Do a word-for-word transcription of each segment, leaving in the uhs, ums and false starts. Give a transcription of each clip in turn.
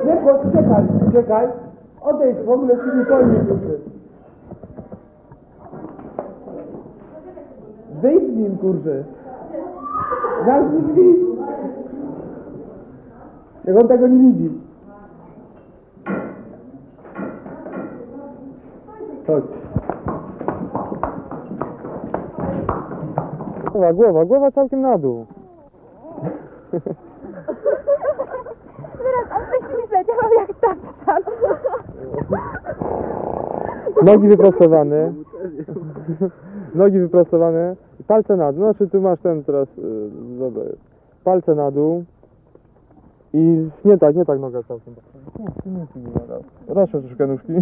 Nie, bo czekaj, czekaj. Odejdź, w ogóle ci nie powiem, kurczę. Wyjdź z nim, kurczę. Zamknij drzwi. Jak on tego nie widzi. Chodź. Głowa, głowa, głowa całkiem na dół. Teraz on myśli, że działał jak tapczan. Nogi wyprostowane. Nogi wyprostowane. Palce na dół. Znaczy tu masz ten teraz. Yy, dobra jest. Palce na dół. I nie tak, nie tak noga całkiem. Rozszerz troszkę nóżki.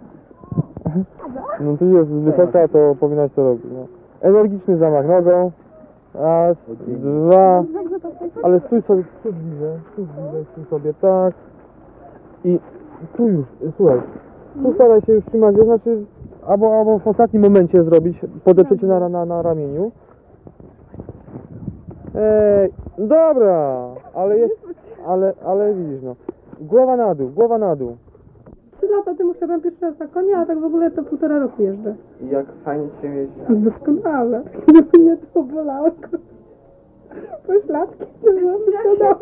No tu jest wysoka, to powinnaś to robić. No. Energiczny zamach nogą. Raz, dwa. Ale stój sobie, stój bliżej, stój bliżej, stój sobie, tak. I tu już, słuchaj. Tu staraj się już trzymać, to znaczy albo, albo w ostatnim momencie zrobić, podeprzeć się na, na, na ramieniu. Ej, dobra, ale jest, ale, ale widzisz no. Głowa na dół, głowa na dół. Trzy lata temu wsiadłam pierwszy raz na konia, a tak w ogóle to półtora roku jeżdżę. I jak fajnie się jeździ. Doskonale. Gdyby mnie to bolało. Pośladki to było doskonałe.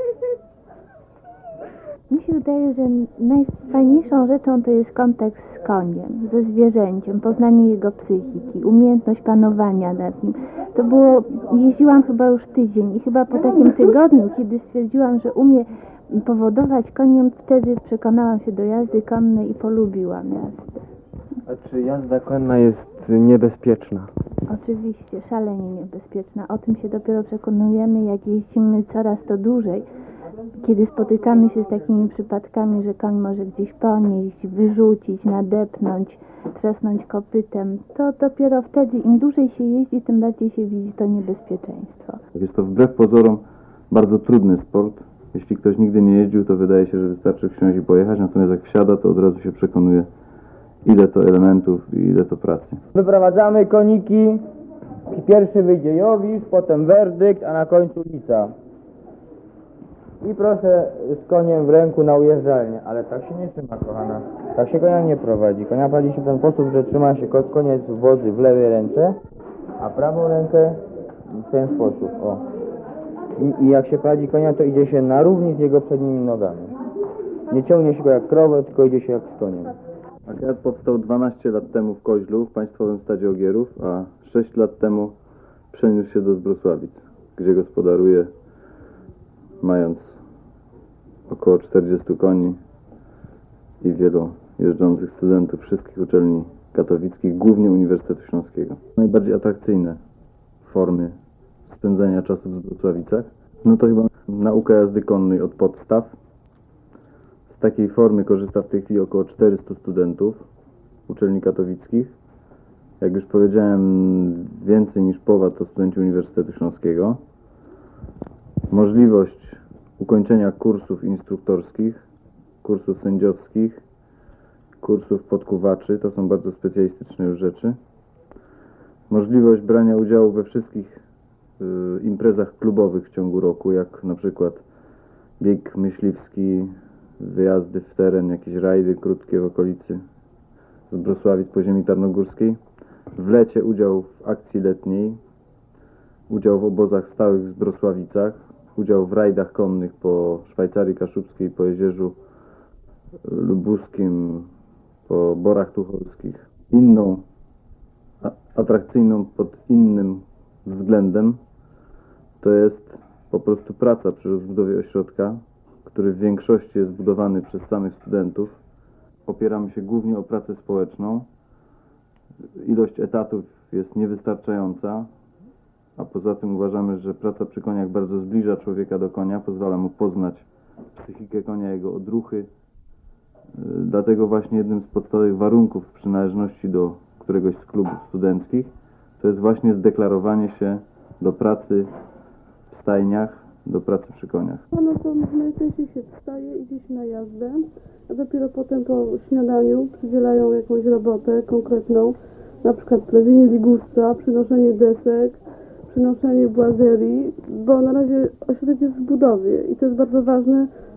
Mi się wydaje, że najfajniejszą rzeczą to jest kontakt z koniem, ze zwierzęciem, poznanie jego psychiki, umiejętność panowania nad nim. To było, jeździłam chyba już tydzień i chyba po takim tygodniu, kiedy stwierdziłam, że umiem powodować koniem, wtedy przekonałam się do jazdy konnej i polubiłam jazdę. A czy jazda konna jest niebezpieczna? Oczywiście, szalenie niebezpieczna. O tym się dopiero przekonujemy, jak jeździmy coraz to dłużej. Kiedy spotykamy się z takimi przypadkami, że koń może gdzieś ponieść, wyrzucić, nadepnąć, trzasnąć kopytem, to dopiero wtedy, im dłużej się jeździ, tym bardziej się widzi to niebezpieczeństwo. Jest to wbrew pozorom bardzo trudny sport. Jeśli ktoś nigdy nie jeździł, to wydaje się, że wystarczy wsiąść i pojechać, natomiast jak wsiada, to od razu się przekonuje, ile to elementów i ile to pracy. Wyprowadzamy koniki. Pierwszy wyjdzie Jowisz, potem werdykt, a na końcu lica. I proszę z koniem w ręku na ujeżdżalnię. Ale tak się nie trzyma, kochana. Tak się konia nie prowadzi. Konia prowadzi się w ten sposób, że trzyma się koniec wozy w lewej ręce, a prawą rękę w ten sposób. O. I, I jak się prowadzi konia, to idzie się na równi z jego przednimi nogami. Nie ciągnie się go jak krowę, tylko idzie się jak z koniem. Akurat powstał dwanaście lat temu w Koźlu, w Państwowym Stadzie Ogierów, a sześć lat temu przeniósł się do Zbrosławic, gdzie gospodaruje, mając około czterdziestu koni i wielu jeżdżących studentów wszystkich uczelni katowickich, głównie Uniwersytetu Śląskiego. Najbardziej atrakcyjne formy spędzania czasu w Zbrosławicach, no to chyba nauka jazdy konnej od podstaw. Z takiej formy korzysta w tej chwili około czterystu studentów uczelni katowickich. Jak już powiedziałem, więcej niż połowa to studenci Uniwersytetu Śląskiego. Możliwość ukończenia kursów instruktorskich, kursów sędziowskich, kursów podkuwaczy, to są bardzo specjalistyczne już rzeczy. Możliwość brania udziału we wszystkich y, imprezach klubowych w ciągu roku, jak na przykład bieg myśliwski, wyjazdy w teren, jakieś rajdy krótkie w okolicy Zbrosławic po ziemi tarnogórskiej. W lecie udział w akcji letniej, udział w obozach stałych w Zbrosławicach, udział w rajdach konnych po Szwajcarii Kaszubskiej, po Jezierzu Lubuskim, po Borach Tucholskich. Inną, atrakcyjną pod innym względem to jest po prostu praca przy rozbudowie ośrodka, który w większości jest budowany przez samych studentów. Opieramy się głównie o pracę społeczną. Ilość etatów jest niewystarczająca, a poza tym uważamy, że praca przy koniach bardzo zbliża człowieka do konia, pozwala mu poznać psychikę konia, jego odruchy. Dlatego właśnie jednym z podstawowych warunków przynależności do któregoś z klubów studenckich to jest właśnie zdeklarowanie się do pracy w stajniach, do pracy przy koniach. No to najczęściej się wstaje, idzie się na jazdę, a dopiero potem po śniadaniu przydzielają jakąś robotę konkretną, na przykład plewienie ligusta, przynoszenie desek, przynoszenie błazerii, bo na razie ośrodek jest w budowie i to jest bardzo ważne,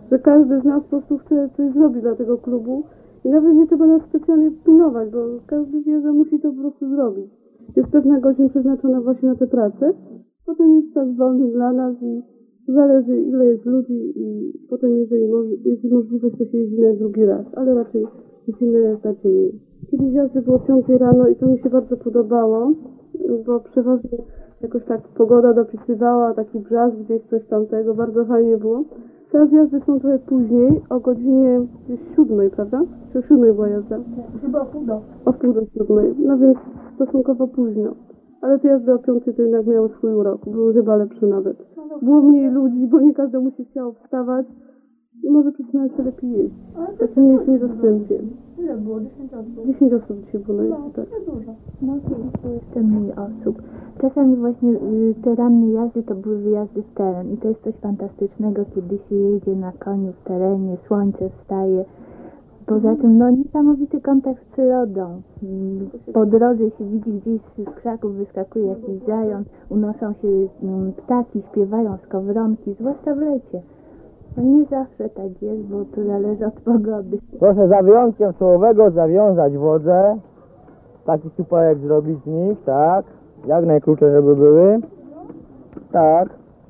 że każdy z nas po prostu chce coś zrobić dla tego klubu i nawet nie trzeba nas specjalnie pilnować, bo każdy wie, że musi to po prostu zrobić. Jest pewna godzina przeznaczona właśnie na tę pracę, potem jest czas wolny dla nas i zależy ile jest ludzi i potem jeżeli mo- jest możliwość, to się jeździ na drugi raz, ale raczej jeździmy na dzień. Kiedyś jazdy było o piątej rano i to mi się bardzo podobało, bo przeważnie jakoś tak pogoda dopisywała, taki brzask gdzieś coś tamtego, bardzo fajnie było. Teraz jazdy są trochę później, o godzinie gdzieś siódmej, prawda? Czy o siódmej była jazda? Chyba o pół do. O pół do siódmej, no więc stosunkowo późno. Ale te jazdy o piątej to jednak miały swój urok, były chyba lepsze nawet. Było mniej ludzi, bo nie każdemu się chciało wstawać i może przynajmniej się lepiej jeździć. W takim mniejszym zastępie. Ile było? dziesięć osób. dziesięć osób dzisiaj było na jeździe, tak. Nie dużo. No to jeszcze mniej osób. Czasami właśnie y, te ranne jazdy to były wyjazdy w teren i to jest coś fantastycznego, kiedy się jedzie na koniu w terenie, słońce wstaje. Poza tym no niesamowity kontakt z przyrodą. Mm, Po drodze się widzi gdzieś z krzaków wyskakuje jakiś zając, unoszą się mm, ptaki, śpiewają skowronki, zwłaszcza w lecie. No nie zawsze tak jest, bo to zależy od pogody. Proszę za wyjątkiem czołowego zawiązać wodę. Taki supełek zrobić z nich, tak. Jak najkrótsze, żeby były. Tak.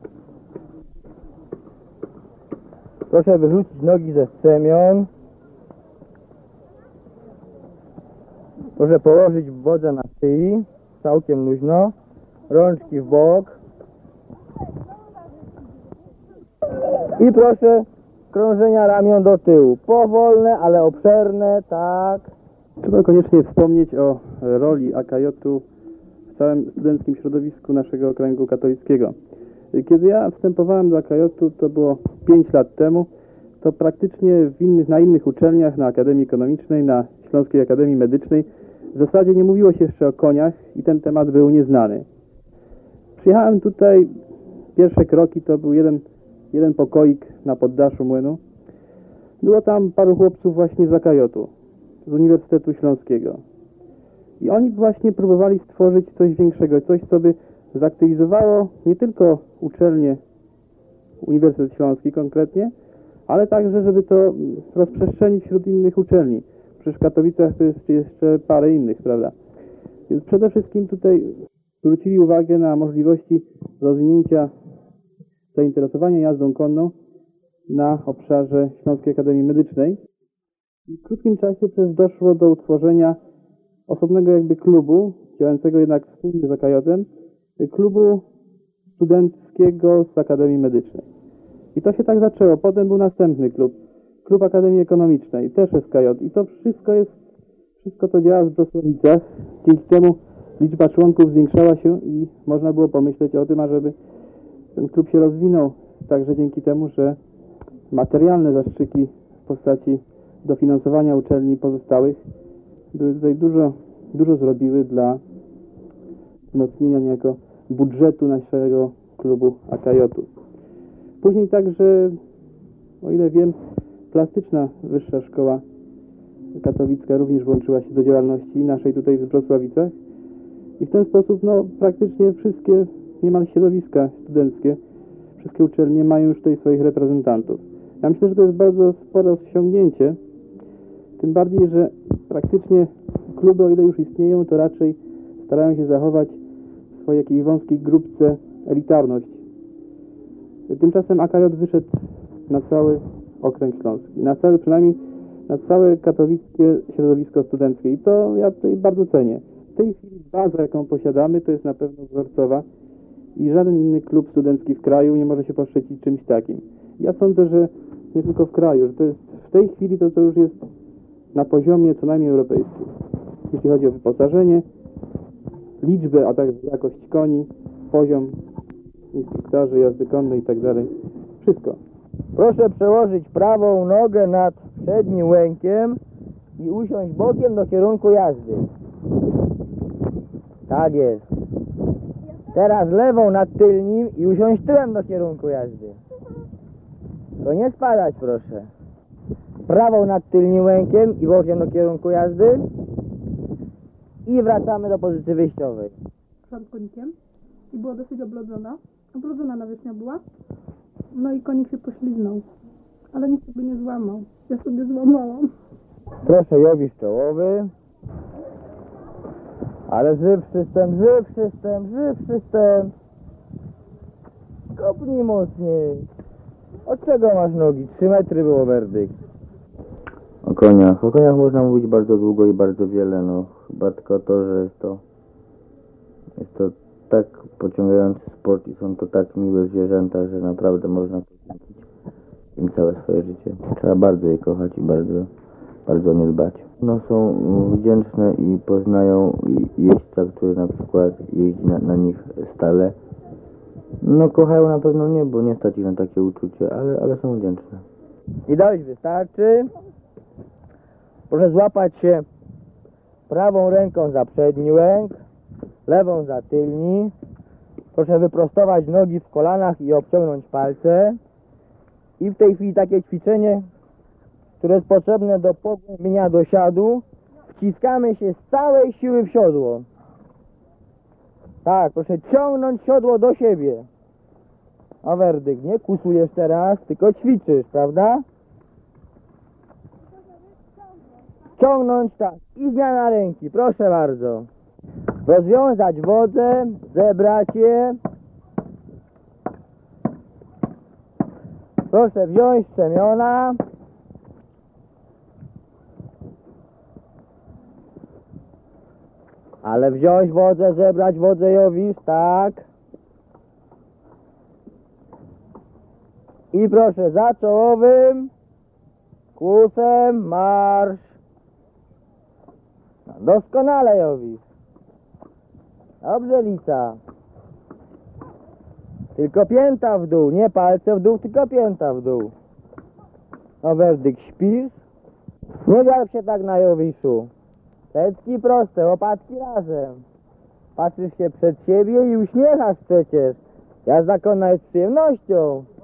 Proszę wyrzucić nogi ze strzemion. Proszę położyć wodę na szyi, całkiem luźno. Rączki w bok. I proszę krążenia ramion do tyłu. Powolne, ale obszerne, tak. Trzeba koniecznie wspomnieć o roli A K J-u w całym studenckim środowisku naszego okręgu katolickiego. Kiedy ja wstępowałem do A K J-u, to było pięć lat temu, to praktycznie w innych, na innych uczelniach, na Akademii Ekonomicznej, na Śląskiej Akademii Medycznej w zasadzie nie mówiło się jeszcze o koniach i ten temat był nieznany. Przyjechałem tutaj, pierwsze kroki to był jeden, jeden pokoik na poddaszu młynu. Było tam paru chłopców właśnie z A K J-u, z Uniwersytetu Śląskiego. I oni właśnie próbowali stworzyć coś większego, coś, co by zaktywizowało nie tylko uczelnię, Uniwersytet Śląski konkretnie, ale także, żeby to rozprzestrzenić wśród innych uczelni. Przecież w Katowicach to jest jeszcze parę innych, prawda? Więc przede wszystkim tutaj zwrócili uwagę na możliwości rozwinięcia zainteresowania jazdą konną na obszarze Śląskiej Akademii Medycznej. W krótkim czasie też doszło do utworzenia osobnego jakby klubu, działającego jednak wspólnie z A K J-em, klubu studenckiego z Akademii Medycznej. I to się tak zaczęło. Potem był następny klub, klub Akademii Ekonomicznej, też S K J. I to wszystko jest, wszystko to działa w Brosławicach. Dzięki temu liczba członków zwiększała się i można było pomyśleć o tym, ażeby ten klub się rozwinął. Także dzięki temu, że materialne zastrzyki w postaci dofinansowania uczelni pozostałych były tutaj dużo, dużo zrobiły dla wzmocnienia niejako budżetu naszego klubu A K J-u. Później także, o ile wiem, plastyczna wyższa szkoła katowicka również włączyła się do działalności naszej tutaj w Wrocławicach i w ten sposób no, praktycznie wszystkie niemal środowiska studenckie, wszystkie uczelnie mają już tutaj swoich reprezentantów. Ja myślę, że to jest bardzo spore osiągnięcie, tym bardziej, że praktycznie kluby, o ile już istnieją, to raczej starają się zachować w swojej jakiejś wąskiej grupce elitarność. Tymczasem A K J wyszedł na cały okręg śląski, na cały, przynajmniej na całe katowickie środowisko studenckie i to ja tutaj bardzo cenię. W tej chwili baza, jaką posiadamy, to jest na pewno wzorcowa i żaden inny klub studencki w kraju nie może się poszczycić czymś takim. Ja sądzę, że nie tylko w kraju, że to jest w tej chwili to, to już jest na poziomie co najmniej europejskim. Jeśli chodzi o wyposażenie, liczbę, a także jakość koni, poziom instruktorzy, jazdy konnej i tak dalej. Wszystko. Proszę przełożyć prawą nogę nad przednim łękiem i usiąść bokiem do kierunku jazdy. Tak jest. Teraz lewą nad tylnim i usiąść tyłem do kierunku jazdy. To nie spadać, proszę. Prawą nad tylnym łękiem i bokiem do kierunku jazdy. I wracamy do pozycji wyjściowej. Przed konikiem i była dosyć oblodzona. Oblodzona nawierzchnia była. No i konik się pośliznął. Ale nikt sobie nie złamał. Ja sobie złamałam. Proszę Jowisz czołowy. Ale żyw system, żyw system, żyw system. Kopnij mocniej. Od czego masz nogi? Trzy metry było werdykt. O koniach. O koniach można mówić bardzo długo i bardzo wiele. No chyba tylko to, że jest to jest to tak pociągający sport i są to tak miłe zwierzęta, że naprawdę można poświęcić im całe swoje życie. Trzeba bardzo je kochać i bardzo, bardzo o nie dbać. No są wdzięczne i poznają jeźdźca, który na przykład jeździ na, na nich stale. No kochają na pewno nie, bo nie stać ich na takie uczucie, ale, ale są wdzięczne. I dość, wystarczy. Proszę złapać się prawą ręką za przedni łęk, lewą za tylni. Proszę wyprostować nogi w kolanach i obciągnąć palce. I w tej chwili takie ćwiczenie, które jest potrzebne do pogłębienia dosiadu. Wciskamy się z całej siły w siodło. Tak, proszę ciągnąć siodło do siebie. A werdykt, nie kusujesz teraz, tylko ćwiczysz, prawda? Ciągnąć, tak. I zmiana ręki, proszę bardzo. Rozwiązać wodę, zebrać je. Proszę wziąć strzemiona. Ale wziąć wodę, zebrać wodę Jowisz, tak. I proszę za czołowym kłusem marsz. No, doskonale Jowisz. Dobrze Lica. Tylko pięta w dół, nie palce w dół, tylko pięta w dół. No werdykt, śpisz? Nie garb się tak na Jowiszu. Plecki proste, łopatki razem. Patrzysz się przed siebie i uśmiechasz przecież. Jazda konna jest przyjemnością.